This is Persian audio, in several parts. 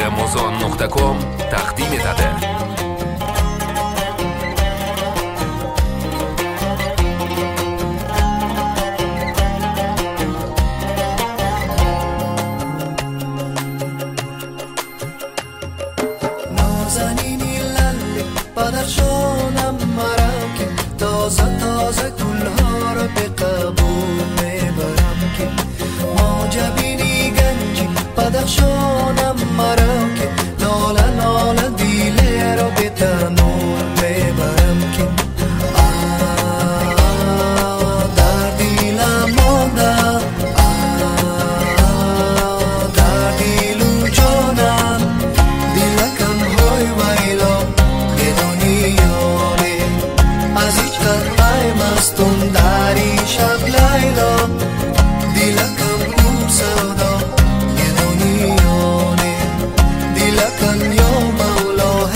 amazon.com taqdim etadi. نازنینی لله بدخشانم مرم که تازه تازه گلها را به قبول میبرم که موجبینی گنجی بدخشانم مرم که ناله ناله دیله را به تنور میبرم که در دیلم مانده در دیل و جانم دیلکم های ویلا به دنیاره از هیچ قطعه مستم در این شب لیلا دیلکم خوب سودا به دنیاره دیلکم یا مولا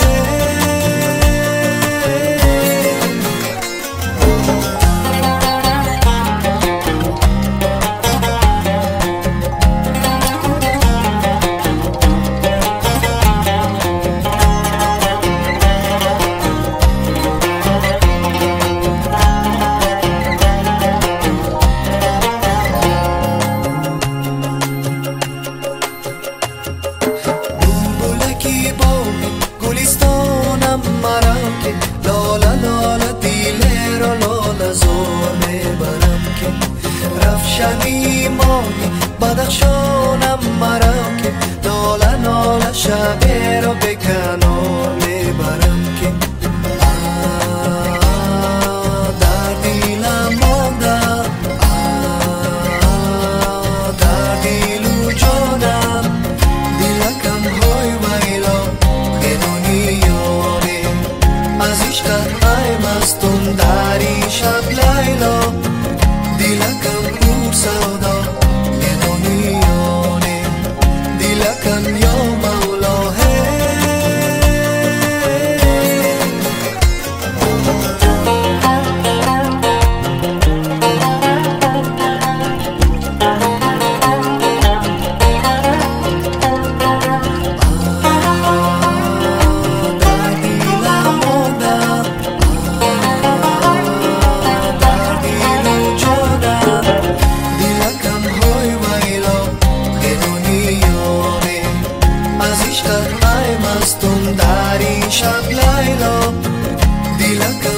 بلبلکی باغ گلستانم مرم که لاله لاله دیله را لاله زار میبرم که رفشنی ماهی بدخشانم مرم که ناله ناله شبه را به کنار میبرم که در دیلم مانده در دیل و جانم دیلکم های ویلا به دنیاره از عشقت ای مستم در این شب لیلا دیلکم خوب سودا به دنیاره دیلکم یا مولا مستم در این شب لیلا دیلکم